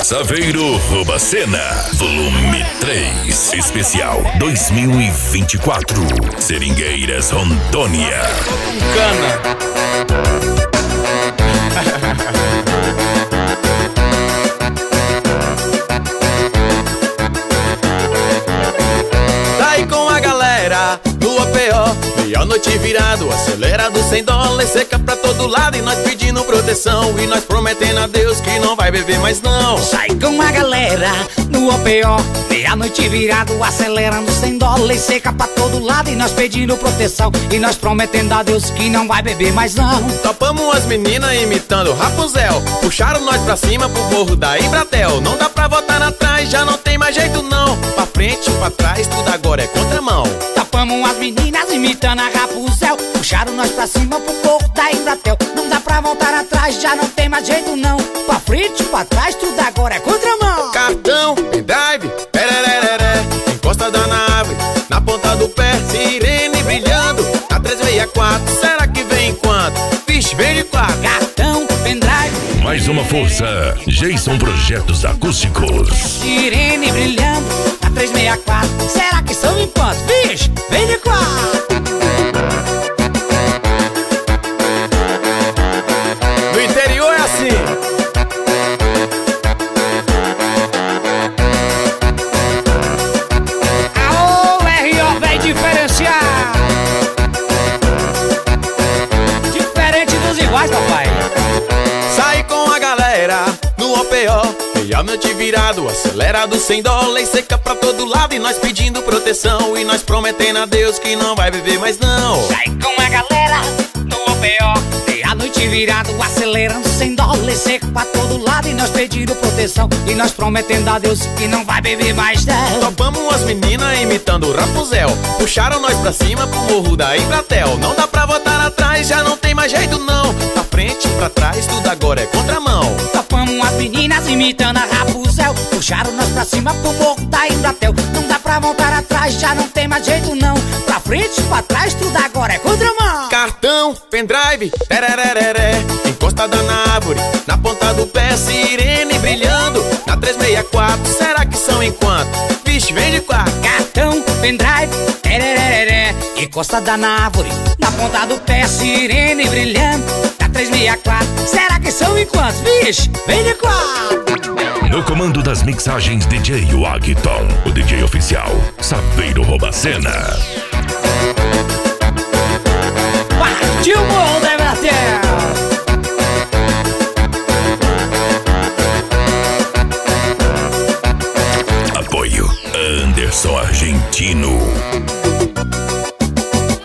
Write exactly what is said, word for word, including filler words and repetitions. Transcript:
Saveiro rouba cena, volume três, especial dois mil e vinte e quatro, Seringueiras, Rondônia. Cana. Daí com a galera do A P O, meia noite virado, acelerado sem dólar, seca pra todo lado e nós pedindo proteção e nós prometendo a Deus que não vai beber mais não. Sai com a galera no A P O, meia-noite virado, acelerando sem dólar e seca pra todo lado e nós pedindo proteção e nós prometendo a Deus que não vai beber mais não. Topamos as meninas imitando Rapunzel, puxaram nós pra cima pro morro da Embratel. Não dá pra voltar atrás, já não tem mais jeito não. Pra frente, pra trás, tudo agora é contramão. Tapamos as meninas imitando a Rapunzel, puxaram nós pra cima pro morro da Embratel. Não dá pra voltar atrás, já não tem mais jeito não. Pra frente, pra trás, tudo agora é contramão. Cartão, pendrive, perereré, encosta da nave, na ponta do pé, sirene brilhando, na trezentos e sessenta e quatro, será que vem quanto? Vixe, vem de quatro. Cartão, pendrive. Mais uma força, Jason Projetos Acústicos. Sirene brilhando, na trezentos e sessenta e quatro, será que são em quantos? Vixe, vem de quatro. No interior é assim. Aô, R O vem diferenciar. Diferente dos iguais, papai. Sai com a galera no A P O, meia-noite virado, acelerado sem dólar e seca pra todo lado e nós pedindo proteção e nós prometendo a Deus que não vai beber mais não. Sai com a galera no A P O, meia-noite virado, acelerando sem dólar e seca pra todo lado e nós pedindo proteção e nós prometendo a Deus que não vai beber mais não. Topamos as meninas imitando Rapunzel, puxaram nós pra cima pro morro da Embratel. Não dá pra voltar atrás, já não tem mais jeito não. Pra frente, pra trás, tudo agora é contramão. Topamos as meninas imitando a Rapunzel, puxaram nós pra cima pro morro da Embratel. Não dá pra voltar atrás, já não tem mais jeito não. Pra frente, pra trás, tudo agora é contramão. Cartão, pendrive, terereré, encosta da árvore, na ponta do pé, sirene brilhando, na trezentos e sessenta e quatro, será que são em quanto? Vixe, vem de quatro. Cartão, pendrive, tereré, encosta da árvore, na ponta do pé, sirene brilhando, na trezentos e sessenta e quatro, será que são em quantos? Vixe, vem de quatro. No comando das mixagens, D J Wagton, o D J oficial, Saveiro rouba cena. Partiu o morro da Embratel. Apoio Anderson Argentino.